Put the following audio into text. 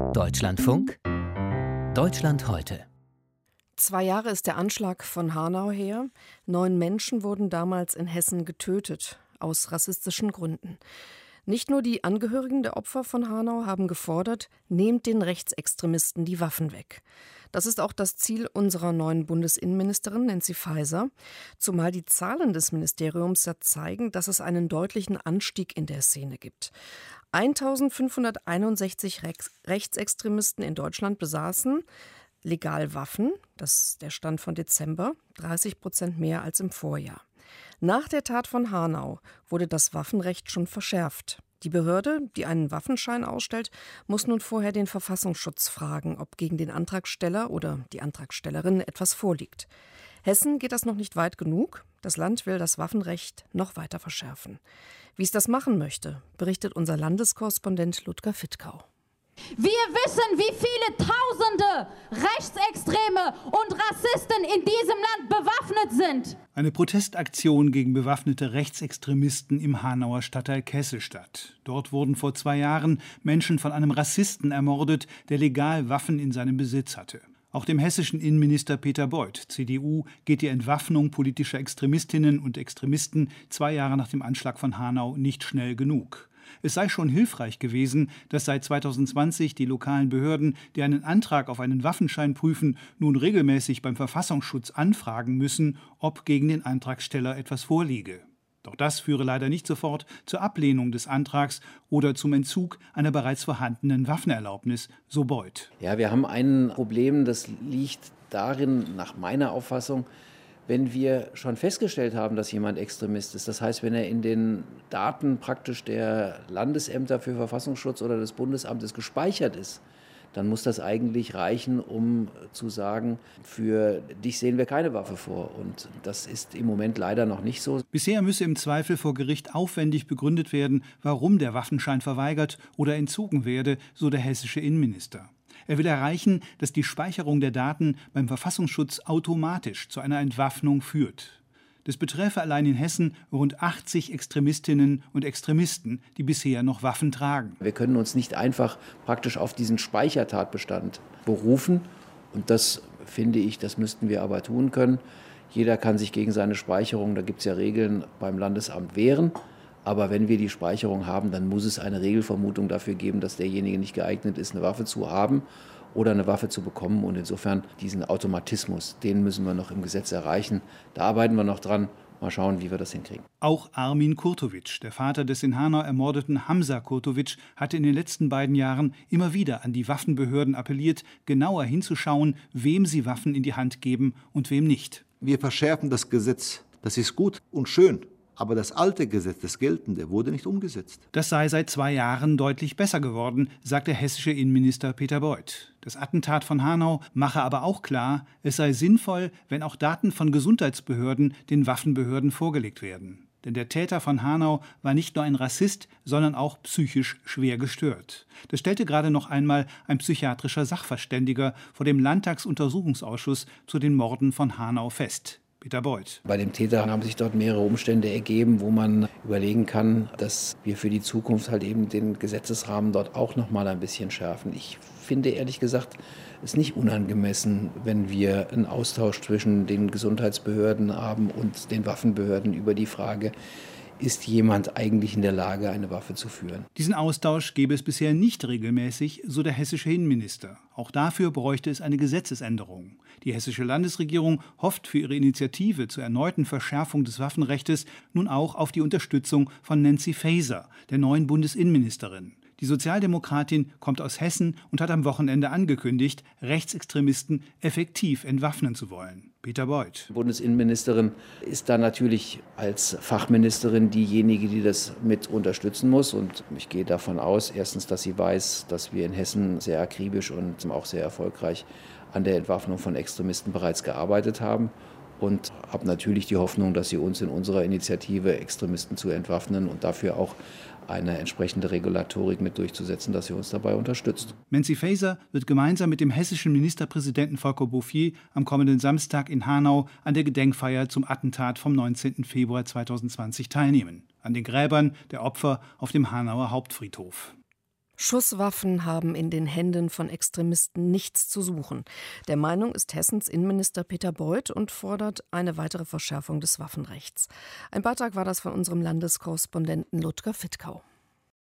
Deutschlandfunk Deutschland heute. 2 Jahre ist der Anschlag von Hanau her. 9 Menschen wurden damals in Hessen getötet, aus rassistischen Gründen. Nicht nur die Angehörigen der Opfer von Hanau haben gefordert, nehmt den Rechtsextremisten die Waffen weg. Das ist auch das Ziel unserer neuen Bundesinnenministerin Nancy Faeser, zumal die Zahlen des Ministeriums ja zeigen, dass es einen deutlichen Anstieg in der Szene gibt. 1561 Rechtsextremisten in Deutschland besaßen legal Waffen, das ist der Stand von Dezember, 30% mehr als im Vorjahr. Nach der Tat von Hanau wurde das Waffenrecht schon verschärft. Die Behörde, die einen Waffenschein ausstellt, muss nun vorher den Verfassungsschutz fragen, ob gegen den Antragsteller oder die Antragstellerin etwas vorliegt. Hessen geht das noch nicht weit genug. Das Land will das Waffenrecht noch weiter verschärfen. Wie es das machen möchte, berichtet unser Landeskorrespondent Ludger Fittkau. Wir wissen, wie viele Tausende Rechtsextreme und Rassisten in diesem Land bewaffnet sind. Eine Protestaktion gegen bewaffnete Rechtsextremisten im Hanauer Stadtteil Kesselstadt. Dort wurden vor 2 Jahren Menschen von einem Rassisten ermordet, der legal Waffen in seinem Besitz hatte. Auch dem hessischen Innenminister Peter Beuth, CDU, geht die Entwaffnung politischer Extremistinnen und Extremisten 2 Jahre nach dem Anschlag von Hanau nicht schnell genug. Es sei schon hilfreich gewesen, dass seit 2020 die lokalen Behörden, die einen Antrag auf einen Waffenschein prüfen, nun regelmäßig beim Verfassungsschutz anfragen müssen, ob gegen den Antragsteller etwas vorliege. Doch das führe leider nicht sofort zur Ablehnung des Antrags oder zum Entzug einer bereits vorhandenen Waffenerlaubnis, so Beuth. Ja, wir haben ein Problem, das liegt darin, nach meiner Auffassung, wenn wir schon festgestellt haben, dass jemand Extremist ist, das heißt, wenn er in den Daten praktisch der Landesämter für Verfassungsschutz oder des Bundesamtes gespeichert ist, dann muss das eigentlich reichen, um zu sagen, für dich sehen wir keine Waffe vor. Und das ist im Moment leider noch nicht so. Bisher müsse im Zweifel vor Gericht aufwendig begründet werden, warum der Waffenschein verweigert oder entzogen werde, so der hessische Innenminister. Er will erreichen, dass die Speicherung der Daten beim Verfassungsschutz automatisch zu einer Entwaffnung führt. Das betreffe allein in Hessen rund 80 Extremistinnen und Extremisten, die bisher noch Waffen tragen. Wir können uns nicht einfach praktisch auf diesen Speichertatbestand berufen. Und das finde ich, das müssten wir aber tun können. Jeder kann sich gegen seine Speicherung, da gibt es ja Regeln, beim Landesamt wehren. Aber wenn wir die Speicherung haben, dann muss es eine Regelvermutung dafür geben, dass derjenige nicht geeignet ist, eine Waffe zu haben oder eine Waffe zu bekommen. Und insofern diesen Automatismus, den müssen wir noch im Gesetz erreichen. Da arbeiten wir noch dran. Mal schauen, wie wir das hinkriegen. Auch Armin Kurtovic, der Vater des in Hanau ermordeten Hamza Kurtovic, hatte in den letzten 2 Jahren immer wieder an die Waffenbehörden appelliert, genauer hinzuschauen, wem sie Waffen in die Hand geben und wem nicht. Wir verschärfen das Gesetz. Das ist gut und schön. Aber das alte Gesetz, das geltende, wurde nicht umgesetzt. Das sei seit 2 Jahren deutlich besser geworden, sagt der hessische Innenminister Peter Beuth. Das Attentat von Hanau mache aber auch klar, es sei sinnvoll, wenn auch Daten von Gesundheitsbehörden den Waffenbehörden vorgelegt werden. Denn der Täter von Hanau war nicht nur ein Rassist, sondern auch psychisch schwer gestört. Das stellte gerade noch einmal ein psychiatrischer Sachverständiger vor dem Landtagsuntersuchungsausschuss zu den Morden von Hanau fest. Peter Beuth. Bei dem Täter haben sich dort mehrere Umstände ergeben, wo man überlegen kann, dass wir für die Zukunft halt eben den Gesetzesrahmen dort auch noch mal ein bisschen schärfen. Ich finde ehrlich gesagt, es ist nicht unangemessen, wenn wir einen Austausch zwischen den Gesundheitsbehörden haben und den Waffenbehörden über die Frage, ist jemand eigentlich in der Lage, eine Waffe zu führen? Diesen Austausch gäbe es bisher nicht regelmäßig, so der hessische Innenminister. Auch dafür bräuchte es eine Gesetzesänderung. Die hessische Landesregierung hofft für ihre Initiative zur erneuten Verschärfung des Waffenrechts nun auch auf die Unterstützung von Nancy Faeser, der neuen Bundesinnenministerin. Die Sozialdemokratin kommt aus Hessen und hat am Wochenende angekündigt, Rechtsextremisten effektiv entwaffnen zu wollen. Peter Beuth. Die Bundesinnenministerin ist da natürlich als Fachministerin diejenige, die das mit unterstützen muss. Und ich gehe davon aus, erstens, dass sie weiß, dass wir in Hessen sehr akribisch und auch sehr erfolgreich an der Entwaffnung von Extremisten bereits gearbeitet haben. Und habe natürlich die Hoffnung, dass sie uns in unserer Initiative, Extremisten zu entwaffnen und dafür auch eine entsprechende Regulatorik mit durchzusetzen, dass sie uns dabei unterstützt. Nancy Faeser wird gemeinsam mit dem hessischen Ministerpräsidenten Volker Bouffier am kommenden Samstag in Hanau an der Gedenkfeier zum Attentat vom 19. Februar 2020 teilnehmen. An den Gräbern der Opfer auf dem Hanauer Hauptfriedhof. Schusswaffen haben in den Händen von Extremisten nichts zu suchen. Der Meinung ist Hessens Innenminister Peter Beuth und fordert eine weitere Verschärfung des Waffenrechts. Ein Beitrag war das von unserem Landeskorrespondenten Ludger Fittkau.